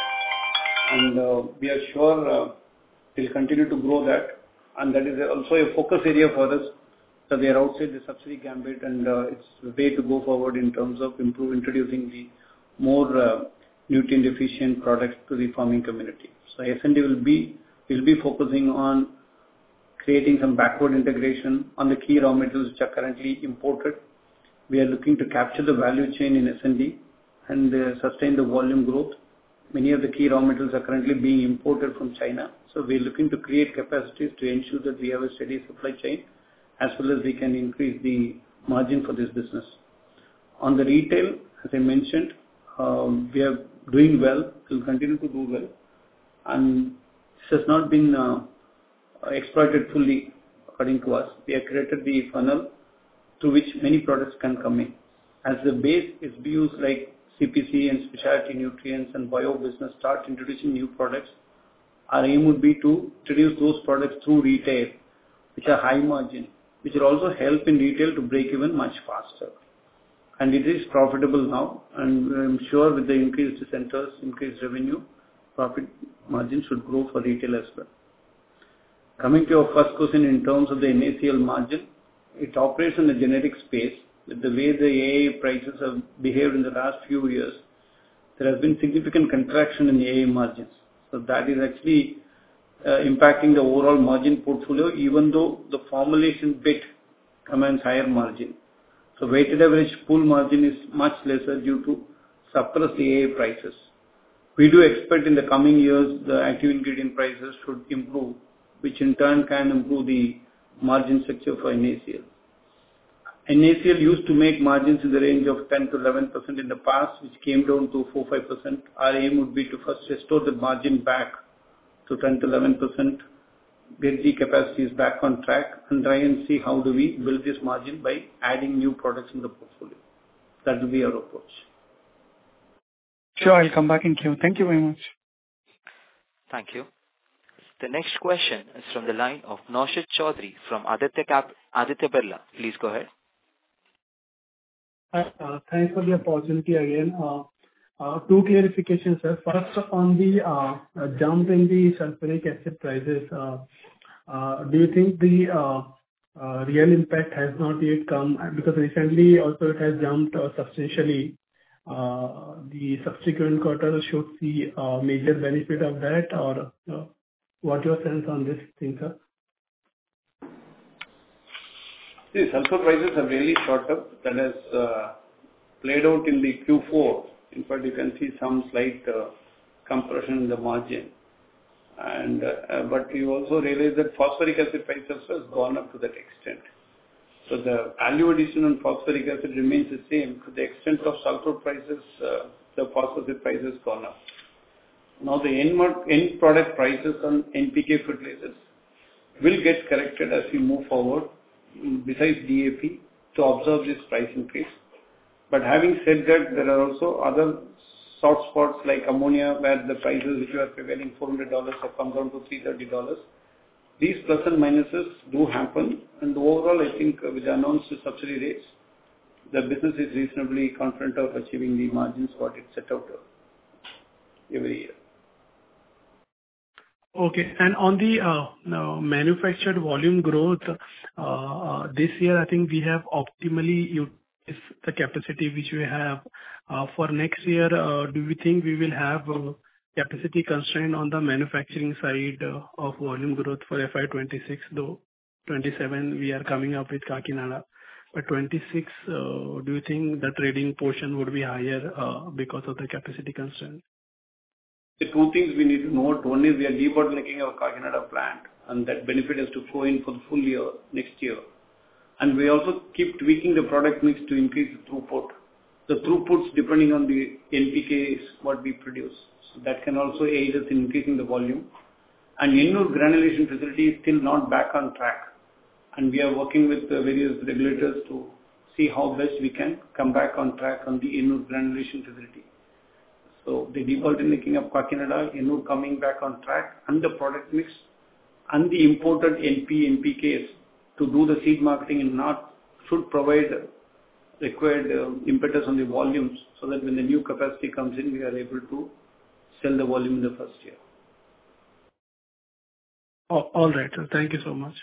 And we are sure we'll continue to grow that, and that is also a focus area for us. So they are outside the subsidy gambit, and it's the way to go forward in terms of introducing the more nutrient efficient products to the farming community. So S&D will be focusing on creating some backward integration on the key raw materials which are currently imported. We are looking to capture the value chain in S&D and sustain the volume growth. Many of the key raw materials are currently being imported from China. So we are looking to create capacities to ensure that we have a steady supply chain, as well as we can increase the margin for this business. On the retail, as I mentioned, we are doing well, will continue to do well, and this has not been exploited fully according to us. We have created the funnel through which many products can come in. As the base SBUs like CPC and specialty nutrients and bio business start introducing new products, our aim would be to introduce those products through retail, which are high margin, which will also help in retail to break even much faster. And it is profitable now, and I'm sure with the increased centers, increased revenue, profit margin should grow for retail as well. Coming to your first question in terms of the NACL margin, it operates in the generic space. With the way the AA prices have behaved in the last few years, there has been significant contraction in the AA margins. So that is actually impacting the overall margin portfolio, even though the formulation bit commands higher margin. So weighted average pool margin is much lesser due to suppressed AA prices. We do expect in the coming years the active ingredient prices should improve, which in turn can improve the margin structure for NACL. NACL used to make margins in the range of 10 to 11% in the past, which came down to 4-5%. Our aim would be to first restore the margin back to 10 to 11%, get the capacities back on track, and try and see how do we build this margin by adding new products in the portfolio. That will be our approach. Sure, I'll come back in queue. Thank you very much. Thank you. The next question is from the line of Naushad Chaudhary from Aditya Birla. Please go ahead. Thanks for the opportunity again. Two clarifications, sir. First, on the jump in the sulfuric acid prices, do you think the real impact has not yet come? Because recently also it has jumped substantially. The subsequent quarter should see a major benefit of that, or what your sense on this thing, sir? See, sulfur prices have really shot up. That has played out in the Q4. In fact, you can see some slight compression in the margin. But you also realize that phosphoric acid prices has gone up to that extent. So the value addition on phosphoric acid remains the same. To the extent of sulfur prices, the phosphoric prices gone up. Now the end product prices on NPK fertilizers will get corrected as we move forward, besides DAP, to absorb this price increase. But having said that, there are also other soft spots like ammonia, where the prices which were prevailing $400 have come down to $330. These plus and minuses do happen, and overall, I think with the announced subsidy rates, the business is reasonably confident of achieving the margins what it set out every year. Okay. And on the manufactured volume growth, this year, I think we have optimally utilized the capacity which we have. For next year, do we think we will have capacity constraint on the manufacturing side of volume growth for FY 26, though 27 we are coming up with Kakinada. But 26, do you think the trading portion would be higher because of the capacity constraint? The two things we need to note. One is we are debottlenecking our Kakinada plant, and that benefit has to flow in for the full year next year. And we also keep tweaking the product mix to increase the throughput. The throughputs depending on the NPK is what we produce. So that can also aid us in increasing the volume. And Ennur granulation facility is still not back on track. And we are working with the various regulators to see how best we can come back on track on the Ennur granulation facility. So the debottlenecking of Kakinada, Ennur coming back on track, and the product mix, and the imported NPKs to do the seed marketing and not should provide required impetus on the volumes, so that when the new capacity comes in, we are able to sell the volume in the first year. All right. Thank you so much.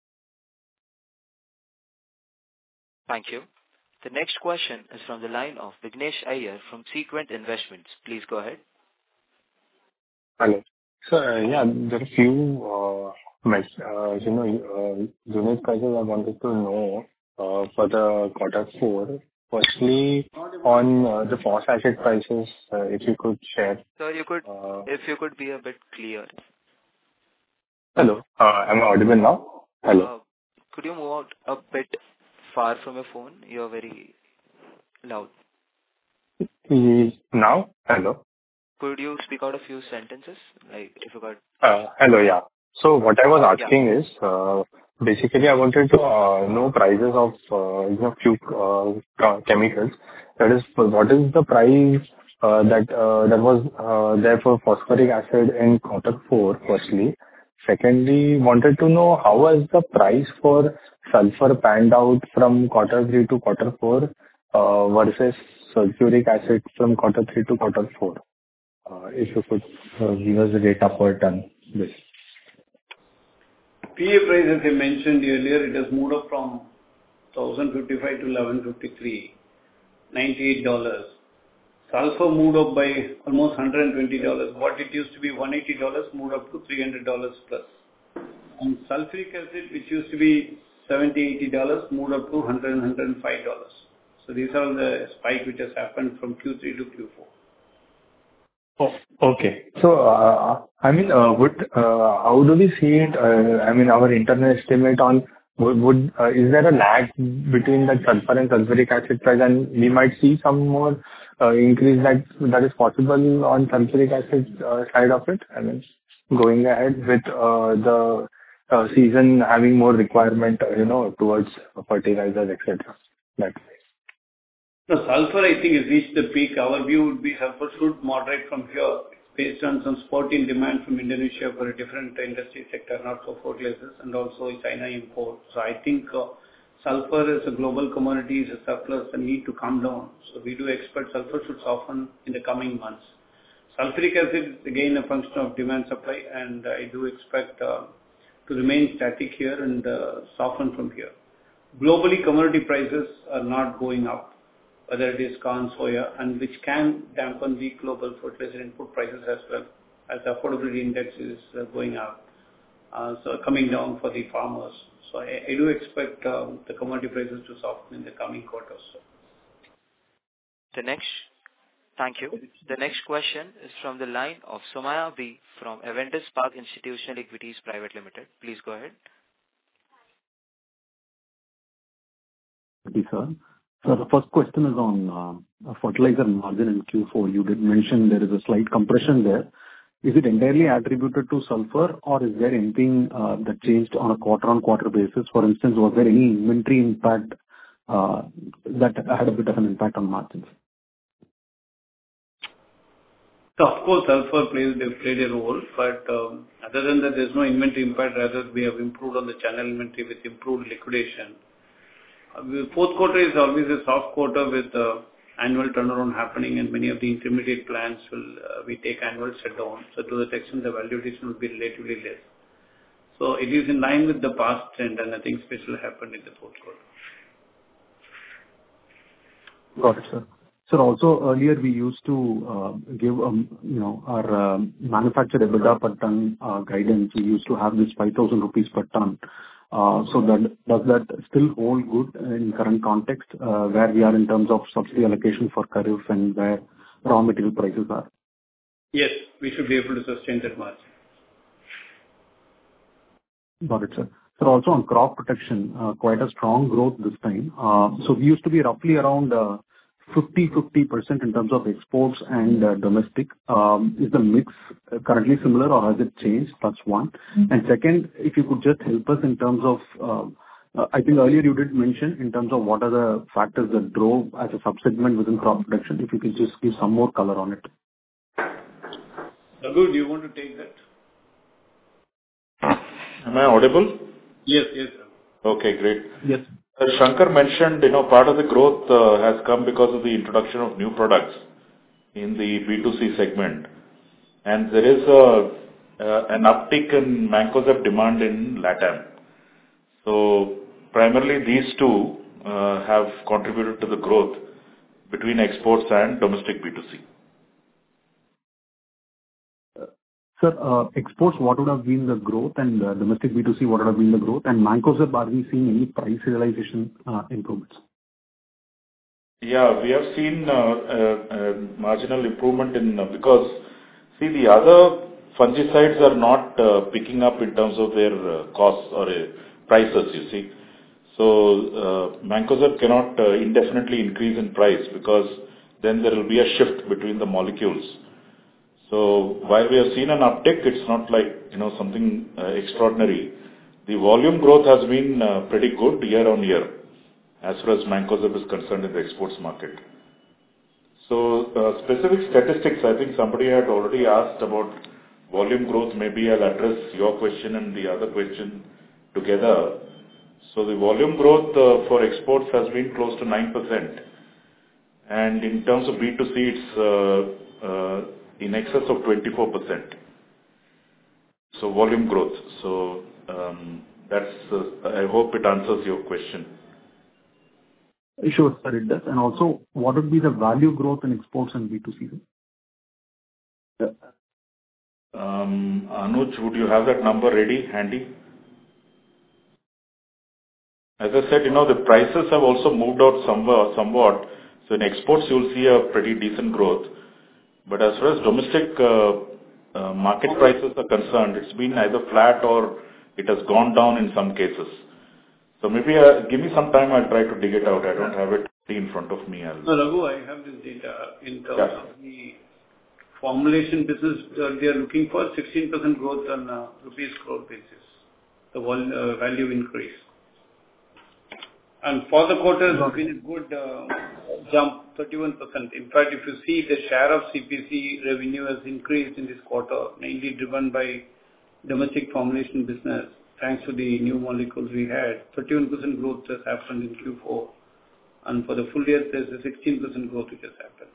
Thank you. The next question is from the line of Vignesh Iyer from Sequent Investments. Please go ahead. Hello. So, yeah, there are a few, unit prices I wanted to know for the Q4. Firstly, on the phosphoric acid prices, if you could share. Sir, if you could be a bit clear. Hello. Am I audible now? Hello. Could you move out a bit far from your phone? You're very loud. Now? Hello. Could you speak out a few sentences? Like, if you got... Hello, yeah. So what I was asking is, basically I wanted to know prices of, few chemicals. That is, what is the price that was there for phosphoric acid in Q4, firstly. Secondly, wanted to know how was the price for sulfur panned out from Q3 to Q4 versus sulfuric acid from Q3 to Q4. If you could give us the data per ton, this. PA price, as I mentioned earlier, it has moved up from 1,055 to 1,153, $98. Sulfur moved up by almost $120. What it used to be $180 moved up to $300 plus. And sulfuric acid, which used to be $70, $80, moved up to $100, $105. So these are the spike which has happened from Q3 to Q4. Oh, okay. So, how do we see it? Our internal estimate on is there a lag between the sulfur and sulfuric acid price, and we might see some more increase that is possible on sulfuric acid side of it? Going ahead with the season having more requirement, towards fertilizers, etc. That way. The sulfur, I think, has reached the peak. Our view would be sulfur should moderate from here based on some spot in demand from Indonesia for a different industry sector, not for fertilizers, and also China import. So I think sulfur as a global commodity is a surplus and need to come down. So we do expect sulfur should soften in the coming months. Sulfuric acid is again a function of demand supply, and I do expect to remain static here and soften from here. Globally, commodity prices are not going up, whether it is corn, soya, and which can dampen the global fertilizer input prices as well, as the affordability index is going up, so coming down for the farmers. So I do expect the commodity prices to soften in the coming quarters. The Thank you. The next question is from the line of Somaya B. from Avendus Spark Institutional Equities Private Limited. Please go ahead. Thank you, sir. So the first question is on fertilizer margin in Q4. You did mention there is a slight compression there. Is it entirely attributed to sulfur, or is there anything that changed on a quarter-on-quarter basis? For instance, was there any inventory impact that had a bit of an impact on margins? So, of course, sulfur played a role, but other than that, there's no inventory impact. Rather, we have improved on the channel inventory with improved liquidation. Fourth quarter is always a soft quarter with annual turnaround happening, and many of the intermediate plants we take annual shutdown. So to that extent, the value addition will be relatively less. So it is in line with the past trend, and nothing special happened in the fourth quarter. Got it, sir. Sir, also earlier we used to give our manufactured EBITDA per ton guidance. We used to have this 5,000 rupees per ton. So does that still hold good in current context where we are in terms of subsidy allocation for Kharif and where raw material prices are? Yes, we should be able to sustain that margin. Got it, sir. Sir, also on crop protection, quite a strong growth this time. So we used to be roughly around 50% in terms of exports and domestic. Is the mix currently similar or has it changed? That's one. And second, if you could just help us in terms of, I think earlier you did mention in terms of what are the factors that drove as a subsegment within crop protection, if you could just give some more color on it. Raghu, do you want to take that? Am I audible? Yes, yes, sir. Okay, great. Yes. As Shankar mentioned, part of the growth has come because of the introduction of new products in the B2C segment. And there is an uptick in Mancozeb demand in LATAM. So primarily these two have contributed to the growth between exports and domestic B2C. Sir, exports, what would have been the growth, and domestic B2C, what would have been the growth? And Mancozeb, are we seeing any price realization improvements? Yeah, we have seen marginal improvement because, see, the other fungicides are not picking up in terms of their costs or prices, you see. So Mancozeb cannot indefinitely increase in price because then there will be a shift between the molecules. So while we have seen an uptick, it's not like, something extraordinary. The volume growth has been pretty good year on year as far as Mancozeb is concerned in the exports market. So specific statistics, I think somebody had already asked about volume growth. Maybe I'll address your question and the other question together. So the volume growth for exports has been close to 9%. And in terms of B2C, it's in excess of 24%. So volume growth. So that's, I hope it answers your question. Sure, sir, it does. And also, what would be the value growth in exports and B2C? Anuj, would you have that number ready, handy? As I said, the prices have also moved out somewhat. So in exports, you'll see a pretty decent growth. But as far as domestic market prices are concerned, it's been either flat or it has gone down in some cases. So maybe give me some time, I'll try to dig it out. I don't have it in front of me. No, Raghu, I have this data in terms of the formulation business. They are looking for 16% growth on rupees crore basis, the value increase. And for the quarter, it's been a good jump, 31%. In fact, if you see the share of CPC revenue has increased in this quarter, mainly driven by domestic formulation business, thanks to the new molecules we had. 31% growth has happened in Q4. And for the full year, there's a 16% growth which has happened.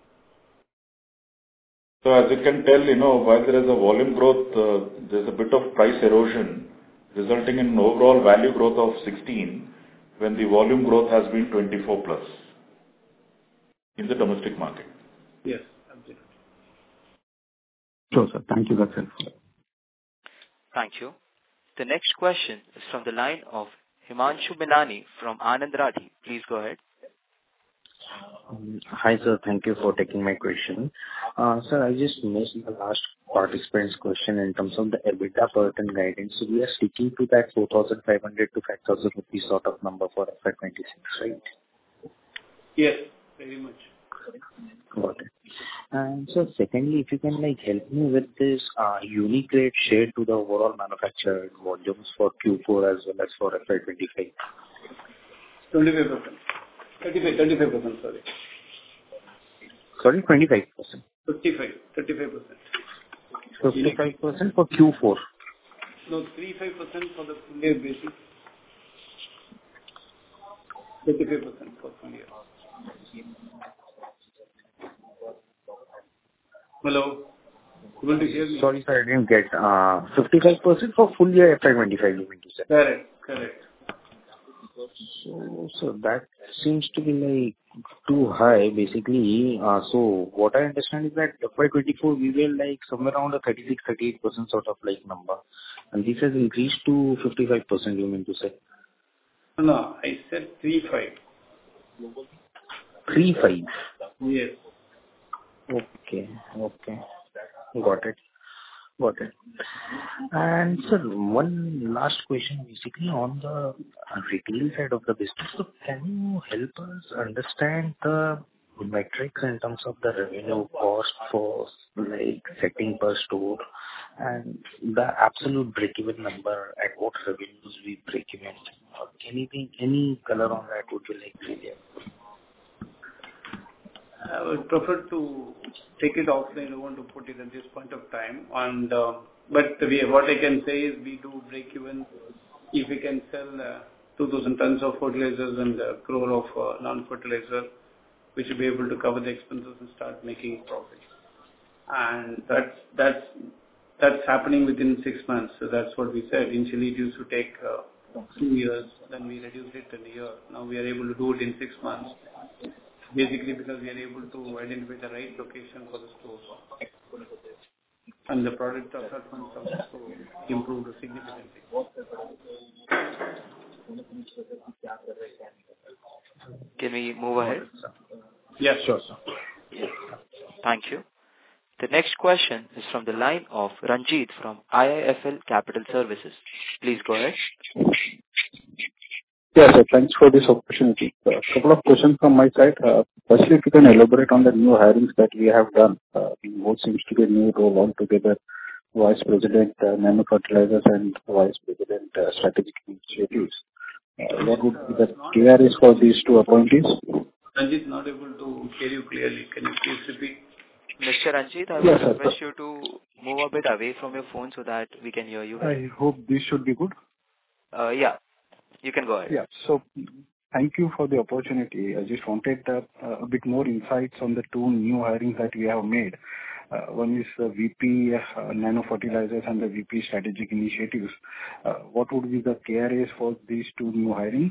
So as you can tell, while there is a volume growth, there's a bit of price erosion, resulting in an overall value growth of 16, when the volume growth has been 24 plus in the domestic market. Yes, absolutely. Sure, sir. Thank you. That's helpful. Thank you. The next question is from the line of Himanshu Binani from Anand Rathi. Please go ahead. Hi, sir. Thank you for taking my question. Sir, I just missed the last participant's question in terms of the EBITDA per ton guidance. So we are sticking to that 4,500 to 5,000 rupees sort of number for FY 26, right? Yes, very much. Got it. And so secondly, if you can, like, help me with this unique rate share to the overall manufactured volumes for Q4 as well as for FY 25. 25%. 35%, sorry. Sorry, 25%. 35%. 55% for Q4. No, 35% for the full year basis. 35% for full year. Hello? Able to hear me? Sorry, sir, I didn't get 55% for full year FY 25, you mean to say? Correct. So that seems to be like too high, basically. So what I understand is that FY 24 we were like somewhere around a 36-38% sort of like number, and this has increased to 55%. You mean to say? No, I said 35. 35. Yes. Okay. Got it. And sir, one last question, basically on the retail side of the business. So can you help us understand the metrics in terms of the revenue cost for like setting per store and the absolute break-even number at what revenues we break even? Anything, any color on that would be like really helpful. I would prefer to take it offline. I don't want to put it at this point of time. And but what I can say is we do break even if we can sell 2,000 tons of fertilizers and a crore of non-fertilizer, we should be able to cover the expenses and start making profit. And that's happening within 6 months. So that's what we said. Initially, it used to take 2 years. Then we reduced it to a year. Now we are able to do it in 6 months. Basically because we are able to identify the right location for the stores. And the product assortment of the store improved significantly. Can we move ahead? Yes, sure, sir. Thank you. The next question is from the line of Ranjit from IIFL Capital Services. Please go ahead. Yes, sir. Thanks for this opportunity. A couple of questions from my side. Firstly, if you can elaborate on the new hirings that we have done. In what seems to be a new role altogether, Vice President Nano Fertilizers and Vice President Strategic Initiatives. What would be the KRAs for these two appointees? Ranjit, not able to hear you clearly. Can you please repeat? Mr. Ranjit, I would request you to move a bit away from your phone so that we can hear you. I hope this should be good. Yeah. You can go ahead. Yeah. So thank you for the opportunity. I just wanted a bit more insights on the two new hirings that we have made. One is the VP Nano Fertilizers and the VP Strategic Initiatives. What would be the KRAs for these two new hirings?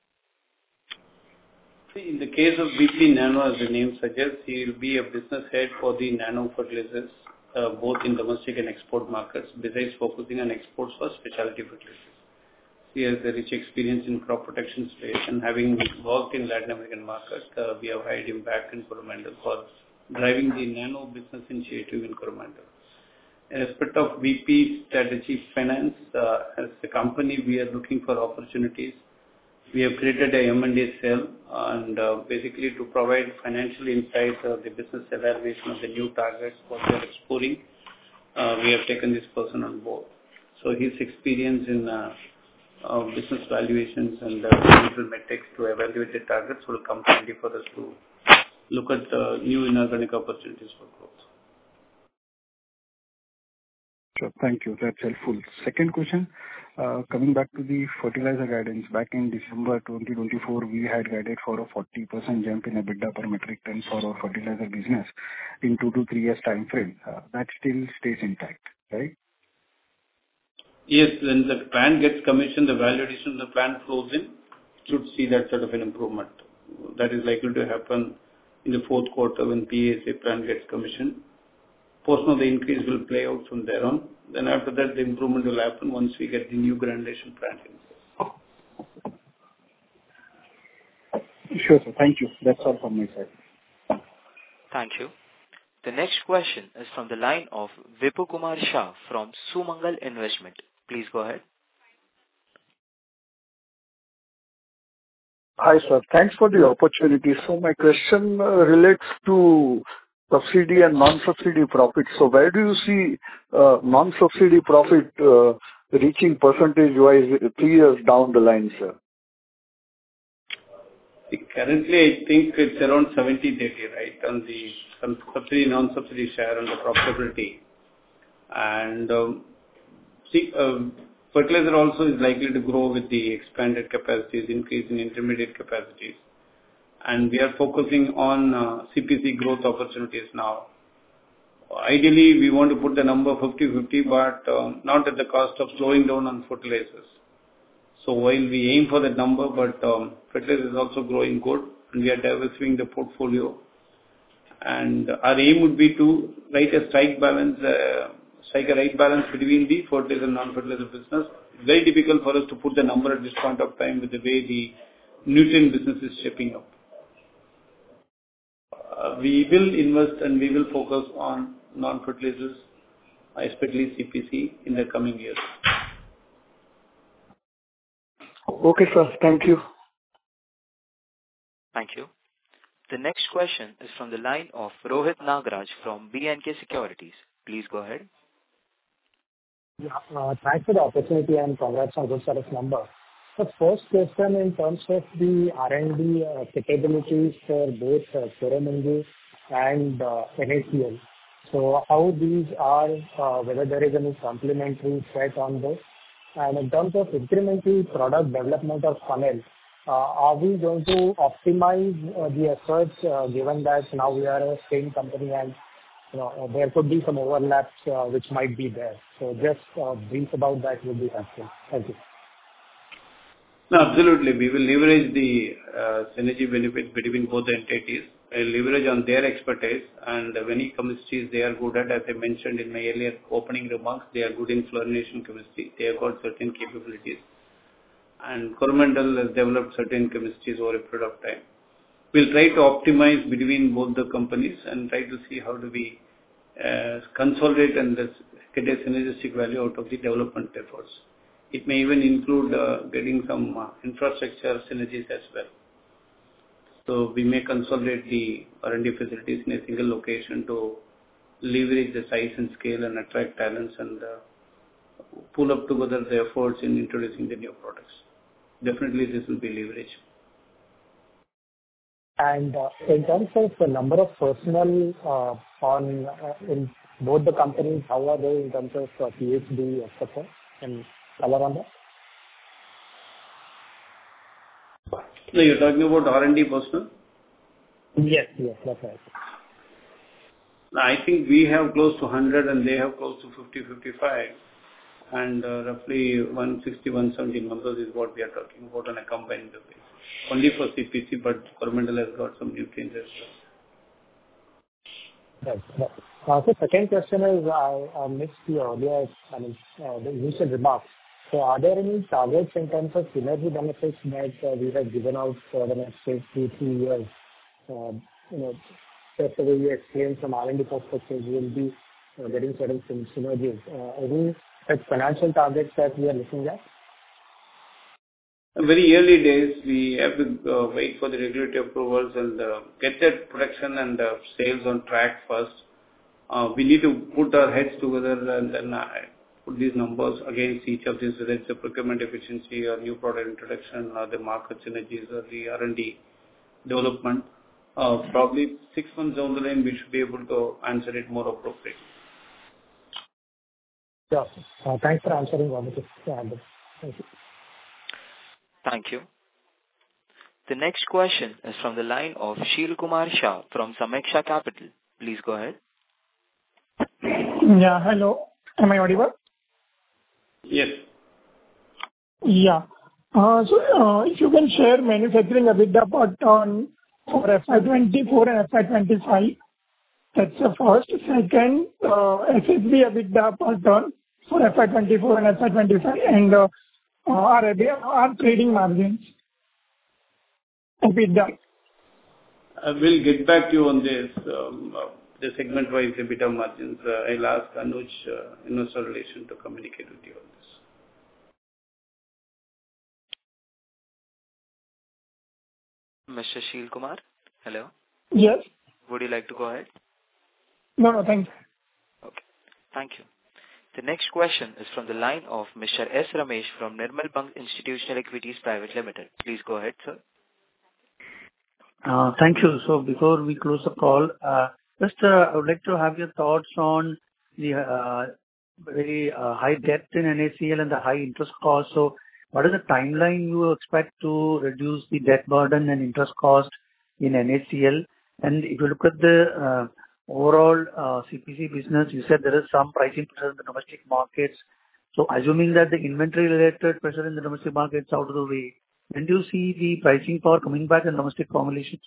See, in the case of VP Nano, as the name suggests, he will be a business head for the nano fertilizers, both in domestic and export markets, besides focusing on exports for specialty fertilizers. He has a rich experience in crop protection space, and having worked in Latin American markets, we have hired him back in Coromandel for driving the nano business initiative in Coromandel. In respect of VP Strategy Finance, as a company, we are looking for opportunities. We have created a M&A cell, and basically to provide financial insights of the business evaluation of the new targets what they are exploring, we have taken this person on board. So his experience in business valuations and financial metrics to evaluate the targets will come handy for us to look at new inorganic opportunities for growth. Sure. Thank you. That's helpful. Second question, coming back to the fertilizer guidance. Back in December 2024, we had guided for a 40% jump in EBITDA per metric ton for our fertilizer business in 2 to 3 years time frame. That still stays intact, right? Yes, when the plant gets commissioned, the value addition of the plant flows in, should see that sort of an improvement. That is likely to happen in the fourth quarter when PASA plant gets commissioned. Portion of the increase will play out from there on. Then after that, the improvement will happen once we get the new granulation plant in. Sure, sir. Thank you. That's all from my side. Thank you. The next question is from the line of Vipul Kumar Shah from Sumangal Investment. Please go ahead. Hi, sir. Thanks for the opportunity. So my question relates to subsidy and non-subsidy profit. So where do you see non-subsidy profit reaching percentage-wise 3 years down the line, sir? Currently, I think it's around 70-30, right, on the subsidy, non-subsidy share and the profitability. And fertilizer also is likely to grow with the expanded capacities, increase in intermediate capacities. And we are focusing on CPC growth opportunities now. Ideally, we want to put the number 50-50, but not at the cost of slowing down on fertilizers. So while we aim for that number, but fertilizer is also growing good, and we are diversifying the portfolio. And our aim would be to strike a right balance between the fertilizer and non-fertilizer business. It's very difficult for us to put the number at this point of time with the way the nutrient business is shaping up. We will invest and we will focus on non-fertilizers, especially CPC, in the coming years. Okay, sir. Thank you. Thank you. The next question is from the line of Rohit Nagraj from B&K Securities. Please go ahead. Yeah, thanks for the opportunity and congrats on good set of numbers. The first question in terms of the R&D capabilities for both Coromandel and NACL. So how these are, whether there is any complementary set on this. And in terms of incremental product development of funnel, are we going to optimize the efforts given that now we are a same company and there could be some overlaps which might be there. So just brief about that would be helpful. Thank you. No, absolutely. We will leverage the synergy benefits between both the entities. Leverage on their expertise and many chemistries they are good at. As I mentioned in my earlier opening remarks, they are good in fluorination chemistry. They have got certain capabilities. And Coromandel has developed certain chemistries over a period of time. We'll try to optimize between both the companies and try to see how do we consolidate and get a synergistic value out of the development efforts. It may even include getting some infrastructure synergies as well. So we may consolidate the R&D facilities in a single location to leverage the size and scale and attract talents and pull up together the efforts in introducing the new products. Definitely this will be leverage. And in terms of the number of personnel in both the companies, how are they in terms of PhD, etc. and color on that? No, you're talking about R&D personnel? Yes, that's right. I think we have close to 100 and they have close to 50, 55 and roughly 160, 170 members is what we are talking about on a combined basis. Only for CPC, but Coromandel has got some new changes. Right. So second question is, I missed the earlier, the initial remarks. So are there any targets in terms of synergy benefits that we have given out for the next 2-3 years? Just the way you explained from R&D perspective, we will be getting certain synergies. Any financial targets that we are looking at? Very early days, we have to wait for the regulatory approvals and get that production and sales on track first. We need to put our heads together and then put these numbers against each of these, whether it's the procurement efficiency or new product introduction or the market synergies or the R&D development. Probably 6 months down the line, we should be able to answer it more appropriately. Yeah. Thanks for answering all the questions. Thank you. Thank you. The next question is from the line of Sheel Kumar Shah from Sameeksha Capital. Please go ahead. Yeah, hello. Am I audible? Yes. Yeah. So if you can share manufacturing EBITDA per ton for FY24 and FY25. That's the first. Second, SSB EBITDA per ton for FY24 and FY25 and our trading margins. EBITDA. We'll get back to you on this, the segment-wise EBITDA margins. I'll ask Anuj, Investor Relations, to communicate with you on this. Mr. Sheel Kumar, hello. Yes. Would you like to go ahead? No, thanks. Okay. Thank you. The next question is from the line of Mr. S. Ramesh from Nirmal Bang Institutional Equities Private Limited. Please go ahead, sir. Thank you. So before we close the call, I would like to have your thoughts on the very high debt in NACL and the high interest cost. So what is the timeline you expect to reduce the debt burden and interest cost in NACL? And if you look at the overall CPC business, you said there is some pricing pressure in the domestic markets. So assuming that the inventory-related pressure in the domestic markets out of the way, when do you see the pricing power coming back in domestic formulations?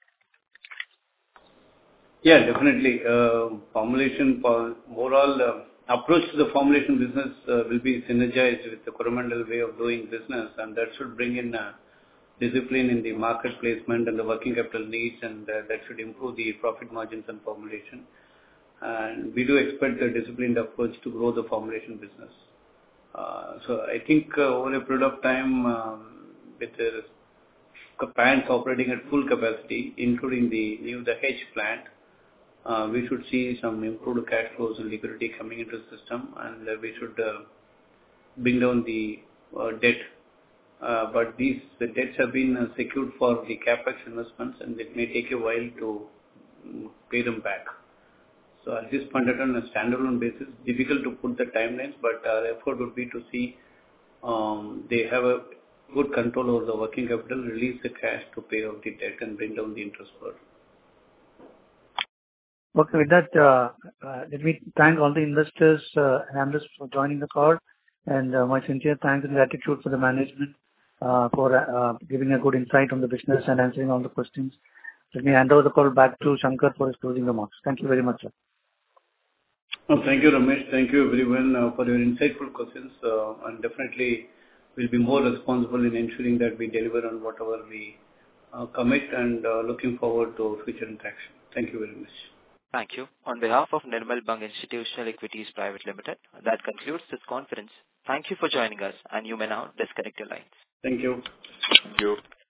Yeah, definitely. Formulation for overall approach to the formulation business will be synergized with the Coromandel way of doing business, and that should bring in discipline in the market placement and the working capital needs, and that should improve the profit margins and formulation. And we do expect a disciplined approach to grow the formulation business. So I think over a period of time, with the plants operating at full capacity, including the new Dahej plant, we should see some improved cash flows and liquidity coming into the system, and we should bring down the debt. But the debts have been secured for the capex investments, and it may take a while to pay them back. So at this point, on a standalone basis, difficult to put the timelines, but our effort would be to see they have a good control over the working capital, release the cash to pay off the debt and bring down the interest burden. Okay, with that, let me thank all the investors and analysts for joining the call, and my sincere thanks and gratitude for the management for giving a good insight on the business and answering all the questions. Let me hand over the call back to Shankar for his closing remarks. Thank you very much, sir. Oh, thank you, Ramesh. Thank you, everyone, for your insightful questions. And definitely, we'll be more responsible in ensuring that we deliver on whatever we commit, and looking forward to future interaction. Thank you very much. Thank you. On behalf of Nirmal Bang Institutional Equities Private Limited, that concludes this conference. Thank you for joining us, and you may now disconnect your lines. Thank you. Thank you.